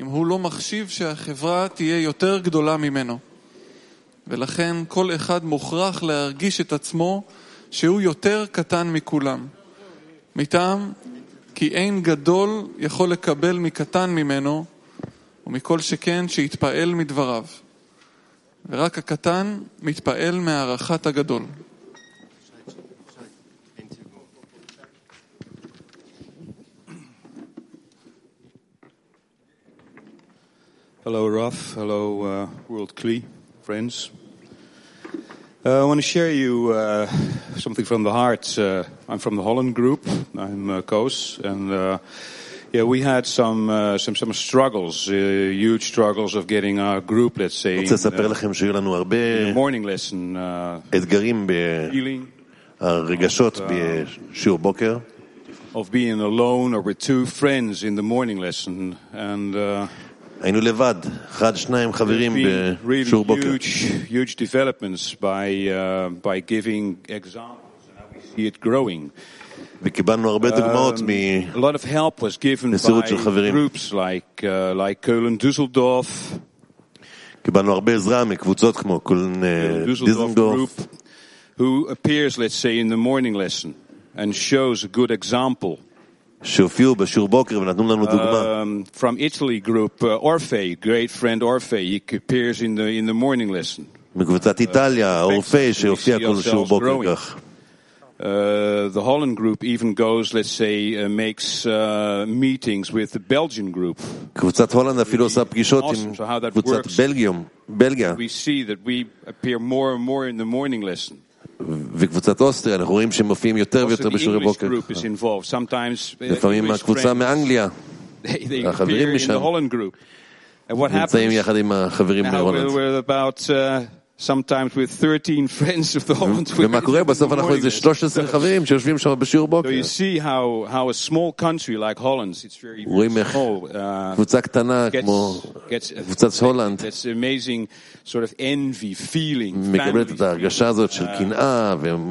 הוא לא מחשיב שהחברה תהיה יותר גדולה ממנו. ולכן כל אחד מוכרח להרגיש את עצמו שהוא יותר קטן מכולם. מטעם, כי אין גדול יכול לקבל מקטן ממנו, ומכל שכן שיתפעל מדבריו. ורק הקטן מתפעל מהערכת הגדול. Hello, Raf. Hello, World Kli friends. I want to share you something from the heart. I'm from the Holland group. I'm Koos, and we had some struggles, huge struggles of getting our group, let's say, in the morning lesson, healing, of being alone or with two friends in the morning lesson, and היינו לבד, אחד, שניים חברים בשיעור בוקר. Huge developments by giving examples and how we see it growing. וקיבלנו הרבה דוגמאות A lot of help was given by groups like Köln, Düsseldorf. קיבלנו הרבה עזרה מקבוצות כמו קולן, דיזנגורף. Who appears, let's say, in the morning lesson and shows a good example. שהופיעו בשיעור בוקר ונתנו לנו דוגמה. From Italy group, Orfe, great friend Orfe, he appears in the morning lesson. מקבוצת איטליה, אורפה, שהופיע כל שיעור בוקר כך. The Holland group even goes, let's say, makes meetings with the Belgian group. קבוצת הולנד אפילו עושה פגישות עם קבוצת בלגיה. We see that we appear more and more in the morning lesson. וקבוצת אוסטריה, אנחנו רואים שהם מופיעים יותר ויותר בשיעורי בוקר. לפעמים הקבוצה מאנגליה, החברים משם, נמצאים יחד עם החברים בהולנד. Sometimes with 13 friends of the Holland. ומה קורה? בסוף אנחנו איזה 13 חברים שיושבים שם בשיעור בוקר. So you see how a small country like Holland, it's very small. קבוצה קטנה כמו קבוצת הולנד. It's amazing sort of envy feeling. מקבלת את ההרגשה הזאת של קנאה והם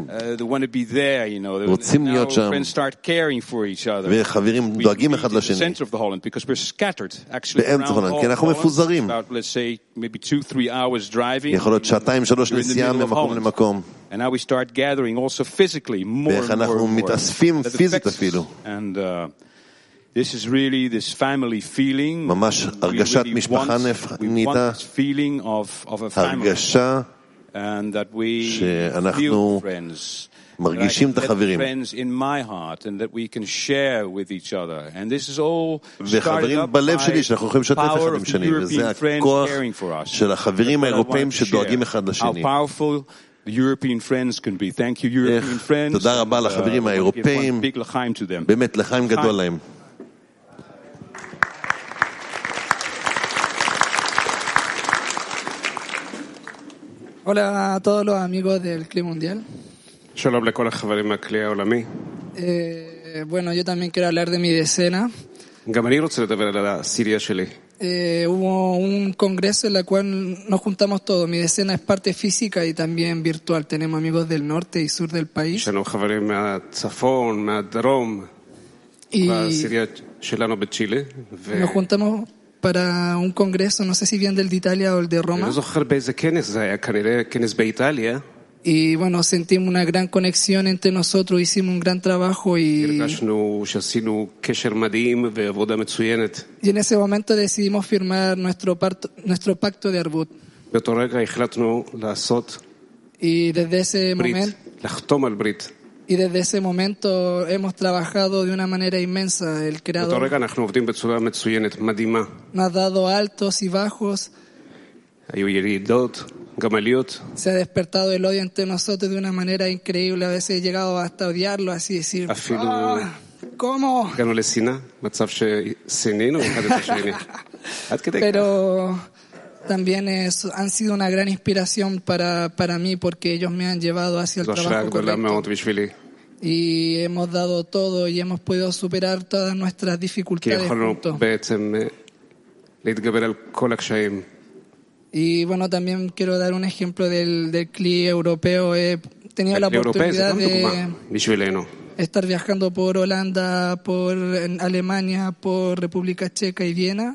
רוצים להיות שם. Friends start caring for each other. וחברים דואגים אחד לשני. Because we're scattered actually באמצע הולנד, כי אנחנו מפוזרים. About let's say maybe 2-3 hours driving. יכול להיות שעתיים שלוש נסיעה ממקום למקום. And now we start gathering also physically more ואיך אנחנו מתאספים פיזית אפילו. And this is really this family feeling. ממש הרגשת משפחה נהייתה. Feeling of a family. הרגשה and that we שאנחנו מרגישים את החברים. וחברים בלב שלי שאנחנו יכולים לשתף אחד עם שני, וזה הכוח של החברים האירופאים שדואגים אחד לשני. תודה רבה לחברים האירופאים, באמת לחיים גדול להם. Hola a todos los amigos del Kli Mundial. שלום לכל החברים מהכלי העולמי. Bueno, yo también quiero hablar de mi decena. גם אני רוצה לדבר על הסיריה שלי. Hubo un congreso en el cual nos juntamos todos. Mi decena es parte física y también virtual. Tenemos amigos del norte y sur del país. יש לנו חברים מהצפון, מהדרום, בסיריה שלנו בצ'ילה. Nos juntamos para un congreso, no sé si bien del de Italia o el de Roma. אני לא זוכר באיזה כנס זה היה, כנראה כנס באיטליה. Y bueno, sentimos una gran conexión entre nosotros, hicimos un gran trabajo y הרגשנו שעשינו קשר מדהים ועבודה מצוינת. Y en ese momento decidimos firmar nuestro pacto de Arbut. באותו רגע החלטנו לעשות Y desde ese ברית, momento לחתום על ברית. Y desde ese momento hemos trabajado de una manera inmensa. El Creador באותו רגע אנחנו עובדים בצורה מצוינת, מדהימה. nos ha dado altos y bajos. היו ירידות, גם עליות. Se ha despertado el odio entre nosotros de una manera increíble. A veces he llegado hasta odiarlo, así decir, ¿cómo? הגענו לשנאה, מצב ששנאנו אחד את השני. עד כדי כך. Pero también han sido una gran inspiración para mí porque ellos me han llevado hacia el זו השראה trabajo גדולה מאוד correcto. בשבילי. Y hemos dado todo y hemos podido superar todas nuestras כי dificultades יכולנו juntos. בעצם להתגבר על כל הקשיים. Y bueno, también quiero dar un ejemplo del CLI europeo. He tenido la האירופאי זה oportunidad גם דוגמה בשבילנו. de estar viajando por Holanda, por Alemania, por República Checa y Viena.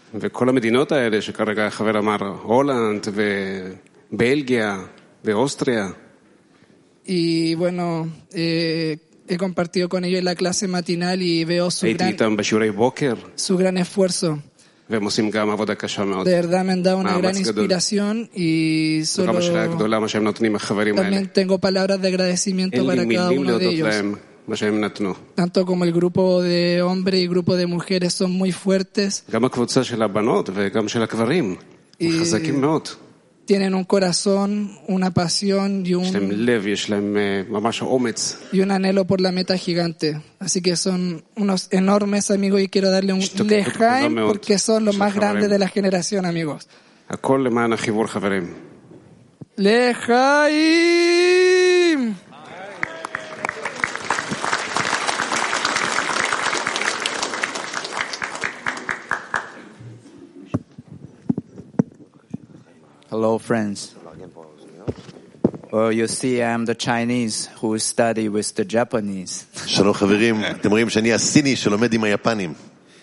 וכל המדינות האלה שכרגע החבר אמר, הולנד ובלגיה ואוסטריה. Y bueno, he compartido con ellos en la clase matinal y veo su gran esfuerzo. De verdad me han dado una gran inspiración y solo también tengo palabras de agradecimiento para cada uno de ellos. Tanto como el grupo de hombres y grupo de mujeres son muy fuertes. Y tienen un corazón, una pasión y un anhelo por la meta gigante. Así que son unos enormes amigos y quiero darle un lejaim porque son los más grandes de la generación, amigos. Lejaim. Hello, friends. Well, you see, I'm the Chinese who study with the Japanese. שלום חברים, אתם רואים שאני הסיני שלומד עם היפנים.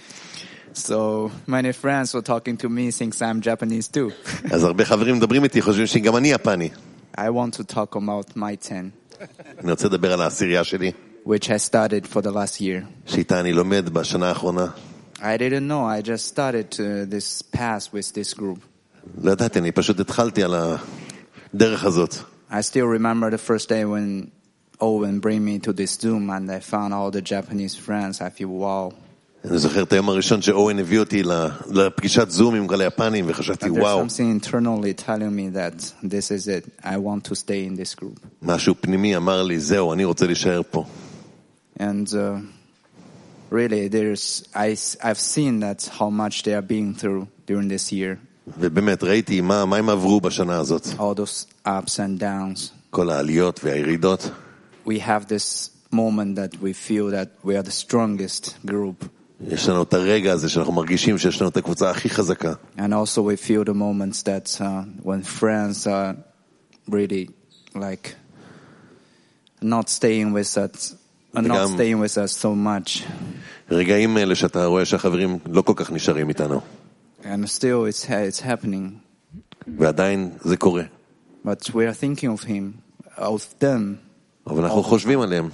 So many friends were talking to me since I'm Japanese too. אז הרבה חברים מדברים איתי, חושבים שגם אני יפני. I want to talk about my 10. אני רוצה לדבר על העשירייה שלי. Which I started for the last year. שאיתה אני לומד בשנה האחרונה. I didn't know, I just started this path with this group. לא ידעתי, אני פשוט התחלתי על הדרך הזאת. I still remember the first day when Owen bring me to this Zoom and I found all the Japanese friends. I feel wow. אני זוכר את היום הראשון שאוהן הביא אותי לפגישת זום עם גלי יפנים וחשבתי וואו. There's something internally telling me that this is it. I want to stay in this group. משהו פנימי אמר לי, זהו, אני רוצה להישאר פה. And really I've seen that how much they are being through during this year. ובאמת ראיתי מה הם עברו בשנה הזאת. All those ups and downs. כל העליות והירידות. We have this moment that we feel that we are the strongest group. יש לנו את הרגע הזה שאנחנו מרגישים שיש לנו את הקבוצה הכי חזקה. And also we feel the moments that when friends are really like not staying with us so much. רגעים אלה שאתה רואה שהחברים לא כל כך נשארים איתנו. And still it's happening. ועדיין זה קורה. But we are thinking of them. אבל אנחנו חושבים עליהם.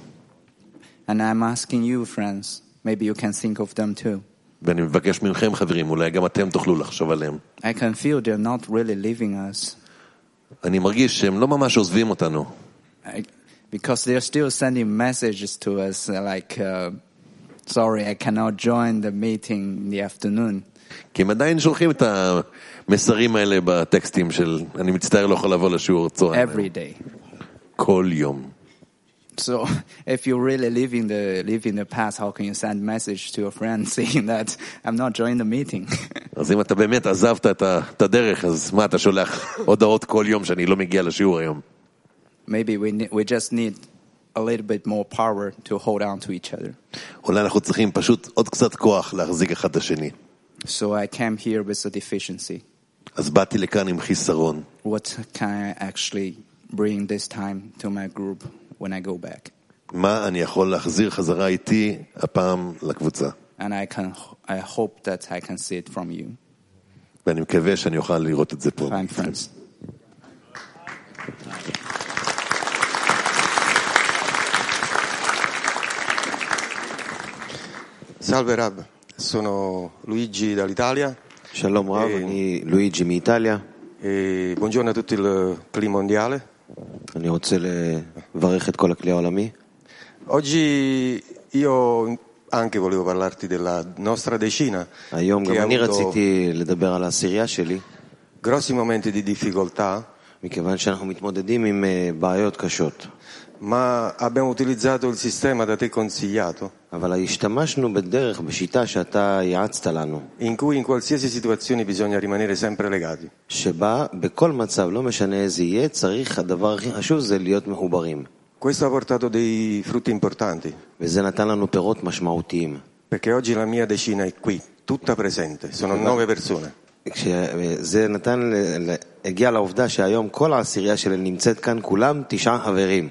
And I'm asking you, friends, maybe you can think of them too. ואני מבקש מכם חברים, אולי גם אתם תוכלו לחשוב עליהם. I can feel they're not really leaving us. אני מרגיש שהם לא ממש עוזבים אותנו. Because they're still sending messages to us like, sorry, I cannot join the meeting in the afternoon. כי הם עדיין שולחים את המסרים האלה בטקסטים של, אני מצטער לא יכול לבוא לשיעור צהריים. Every day. כל יום. So if you really live in the past, how can you send message to your friend saying that I'm not joining the meeting? אז אם אתה באמת עזבת את הדרך, אז מה אתה שולח הודעות כל יום שאני לא מגיע לשיעור היום? Maybe we just need a little bit more power to hold on to each other. אולי אנחנו צריכים פשוט עוד קצת כוח להחזיק אחד את השני. So I came here with a deficiency. אז באתי לכאן עם חיסרון. What can I actually bring this time to my group when I go back? מה אני יכול להחזיר חזרה איתי הפעם לקבוצה? And I hope that I can see it from you. ואני מקווה שאני אוכל לראות את זה פה. Fine, friends. Salve Rab, sono Luigi dall'Italia. Shalom Rav, אני לואיג'י מאיטליה. Buongiorno a tutto il clima mondiale. אני רוצה לברך את כל הכלי העולמי. Oggi io anche volevo parlarti della nostra decina. היום גם אני רציתי לדבר על העשירייה שלי. Grossi momenti di difficoltà. מכיוון שאנחנו מתמודדים עם בעיות קשות. Ma abbiamo utilizzato il sistema da te consigliato. אבל השתמשנו בדרך, בשיטה שאתה יעצת לנו. In cui in qualsiasi situazione bisogna rimanere sempre legati. שבה בכל מצב, לא משנה איזה יהיה, צריך הדבר הכי חשוב זה להיות מחוברים. Questo ha portato dei frutti importanti. וזה נתן לנו פירות משמעותיים. Perché oggi la mia decina è qui, tutta presente, sono 9 persone. זה נתן, הגיע לעובדה שהיום כל העשירייה שלי נמצאת כאן, כולם 9 חברים.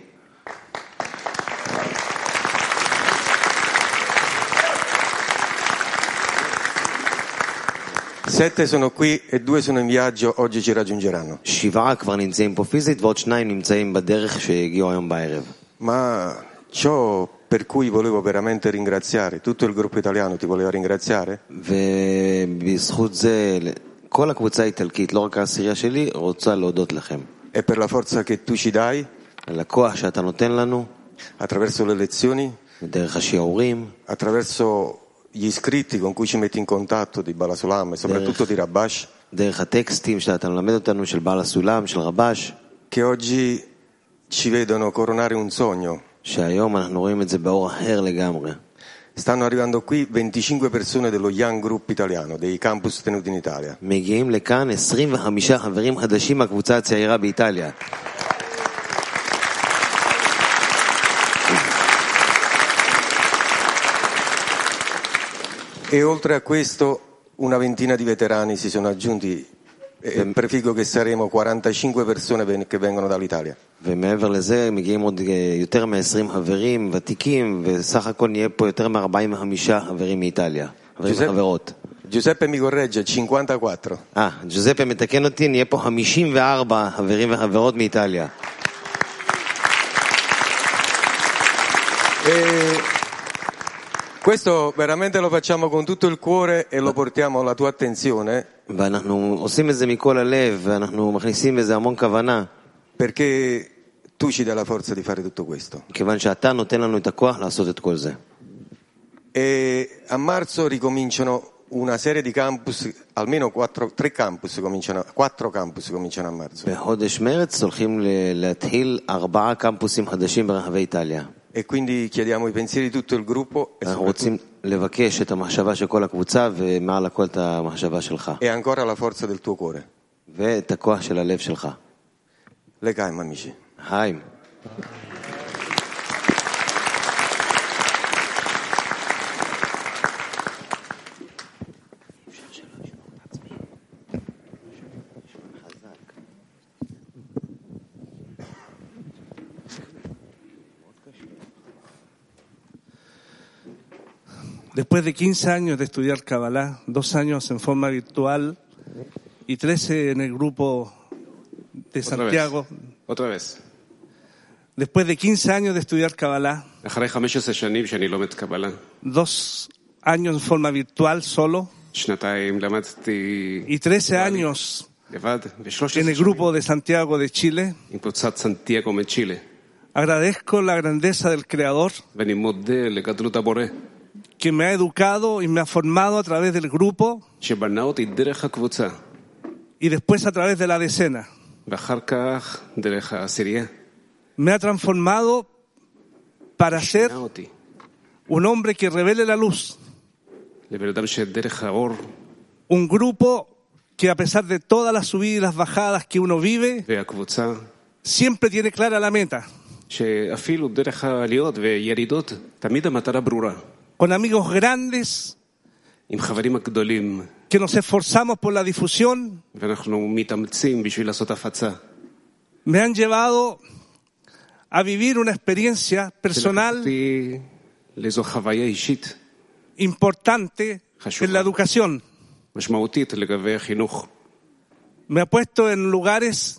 7 sono qui e 2 sono in viaggio, oggi ci raggiungeranno. 7 כבר נמצאים פה פיזית ועוד 2 נמצאים בדרך שהגיעו היום בערב. Ma ciò per cui volevo veramente ringraziare, tutto il gruppo italiano ti voleva ringraziare? ובזכות זה כל הקבוצה האיטלקית, לא רק העשירייה שלי, רוצה להודות לכם. E per la forza che tu ci dai? על הכוח שאתה נותן לנו. Attraverso le lezioni? דרך השיעורים. Attraverso gli iscritti con cui ci metti in contatto di Bala Sulam e soprattutto di Rabash? דרך הטקסטים שאתה מלמד אותנו של בעל הסולם, של רבש. Che oggi ci vedono coronare un sogno. שהיום אנחנו רואים את זה באור אחר לגמרי. Stanno arrivando qui 25 persone dello Young Group italiano, dei campus tenuti in Italia. מגיעים לכאן 25 חברים חדשים מהקבוצה הצעירה באיטליה. E oltre a questo una ventina di veterani si sono aggiunti. Prefigo che saremo 45 persone che vengono dall'Italia. ומעבר לזה מגיעים עוד יותר מ-20 חברים ותיקים, וסך הכל נהיה פה יותר מ-45 חברים מאיטליה, חברים וחברות. Giuseppe mi corregge, 54. ג'וזפה מתקן אותי, נהיה פה 54 חברים וחברות מאיטליה. Questo veramente lo facciamo con tutto il cuore e lo portiamo alla tua attenzione. ואנחנו עושים את זה מכל הלב, ואנחנו מכניסים בזה המון כוונה. Perché tu ci dai la forza di fare tutto questo. כיוון שאתה נותן לנו את הכוח לעשות את כל זה. E a marzo ricominciano una serie di campus, almeno 4 campus cominciano a marzo. בחודש מרץ הולכים להתחיל 4 קמפוסים חדשים ברחבי איטליה. E quindi chiediamo i pensieri di tutto il gruppo אנחנו רוצים לבקש את המחשבה של כל הקבוצה ומעל הכל את המחשבה שלך. E ancora la forza del tuo cuore. ואת הכוח של הלב שלך. Legaim, amici. חיים. Después de 15 años de estudiar Kabbalah, 2 años en forma virtual y 13 en el grupo de Santiago. Otra vez. Después de 15 años de estudiar Kabbalah, 2 años en forma virtual solo y 13 años en el grupo de Santiago de Chile, agradezco la grandeza del Creador que me ha educado y me ha formado a través del grupo y después a través de la decena. Me ha transformado para ser un hombre que revele la luz. Un grupo que a pesar de todas las subidas y las bajadas que uno vive, siempre tiene clara la meta. Con amigos grandes que nos esforzamos por la difusión, me han llevado a vivir una experiencia personal importante en la educación. Me ha puesto en lugares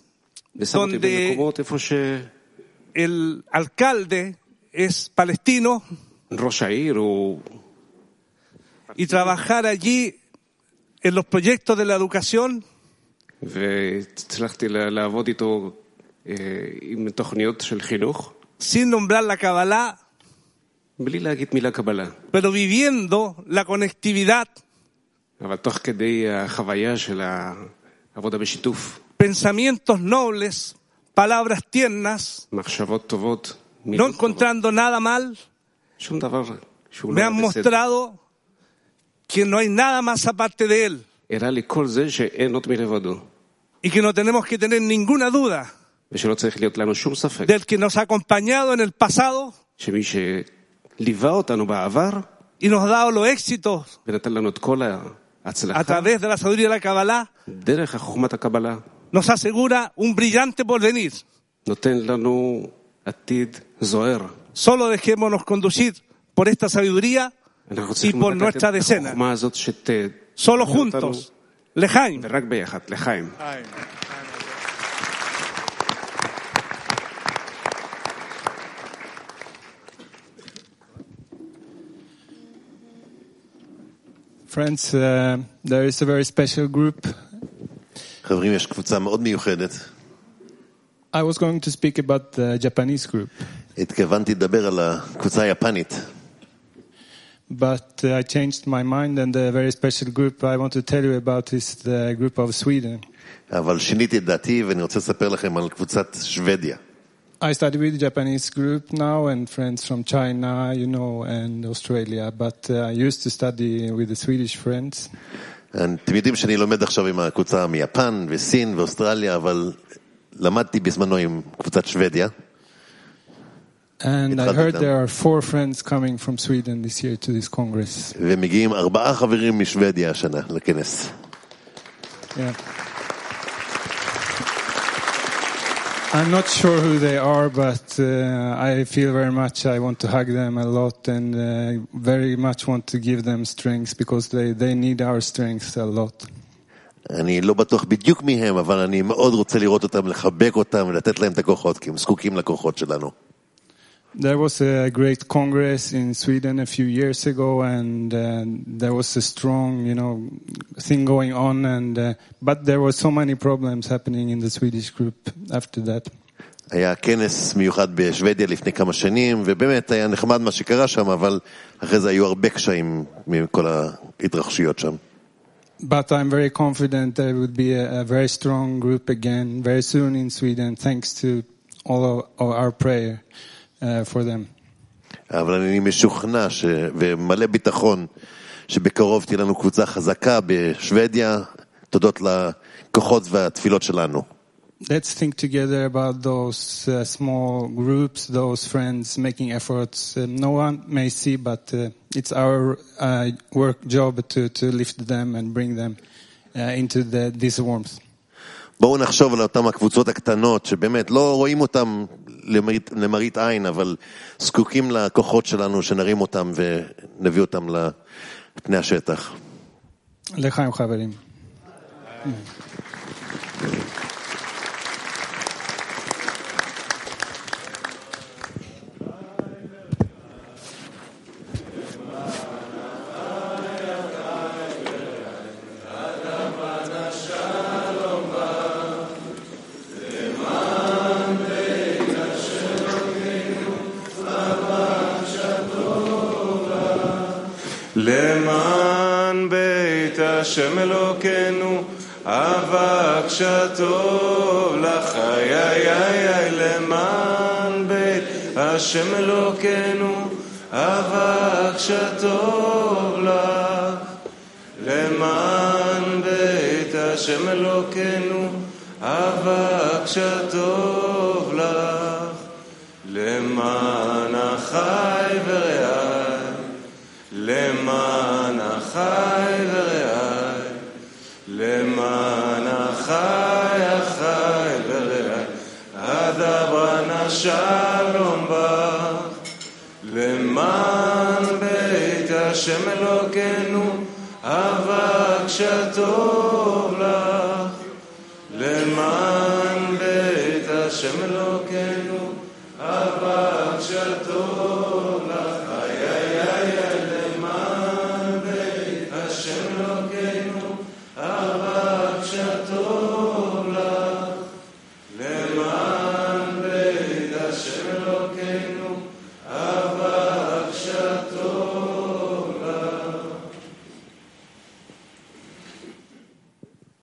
donde el alcalde es palestino y trabajar allí en los proyectos de la educación sin nombrar la Kabbalah, pero viviendo la conectividad, pensamientos nobles, palabras tiernas, no encontrando nada mal. Me han mostrado que no hay nada más aparte de él y que no tenemos que tener ninguna duda del que nos ha acompañado en el pasado y nos ha dado los éxitos a través de la sabiduría de la Kabbalah. Nos asegura un brillante porvenir. Solo dejémonos conducir por esta sabiduría y por nuestra decena. Solo juntos לחיים. ורק ביחד, לחיים. Friends, there is a very special group. חברים, יש קבוצה מאוד מיוחדת. I was going to speak about the Japanese group. התכוונתי לדבר על הקבוצה היפנית. But I changed my mind, and the very special group I want to tell you about is the group of Sweden. אבל שיניתי את דעתי ואני רוצה לספר לכם על קבוצת שוודיה. I study with the Japanese group now and friends from China, and Australia, but I used to study with the Swedish friends. אתם יודעים שאני לומד עכשיו עם הקבוצה מיפן וסין ואוסטרליה, אבל למדתי בזמנו עם קבוצת שוודיה. And I heard there are 4 friends coming from Sweden this year to this congress. ומגיעים 4 חברים משוודיה השנה לכנס. Yeah. I'm not sure who they are, but I feel very much I want to hug them a lot and very much want to give them strength because they need our strength a lot. אני לא בטוח בדיוק מי הם, אבל אני מאוד רוצה לראות אותם, לחבק אותם ולתת להם את הכוחות, כי הם זקוקים לכוחות שלנו. There was a great congress in Sweden a few years ago, and there was a strong, thing going on, but there were so many problems happening in the Swedish group after that. היה כנס מיוחד בשוודיה לפני כמה שנים, ובאמת היה נחמד מה שקרה שם, אבל אחרי זה היו הרבה קשיים מכל ההתרחשויות שם. But I'm very confident there would be a very strong group again very soon in Sweden, thanks to all of our prayer. For them. אבל אני משוכנע ומלא ביטחון שבקרוב תהיה לנו קבוצה חזקה בשוודיה, תודות לכוחות והתפילות שלנו. Let's think together about those small groups, those friends making efforts. No one may see, but it's our work job to lift them and bring them into this warmth. בואו נחשוב על אותם הקבוצות הקטנות שבאמת לא רואים אותם למראית עין, אבל זקוקים לכוחות שלנו שנרים אותם ונביא אותם לפני השטח. לחיים חברים. למען בית השם אלוקינו אבק שטוב לך למען בית השם אלוקינו אבק שטוב לך למען בית השם אלוקינו אבק שטוב לך למען אחי ורעי למען אחי ורעי למען אחי ורעי אדברה נא שלום בך למען בית השם אלוקינו אבק שטוב לך למען בית השם אלוקינו אבק שטוב לך אבק שטוב לך למען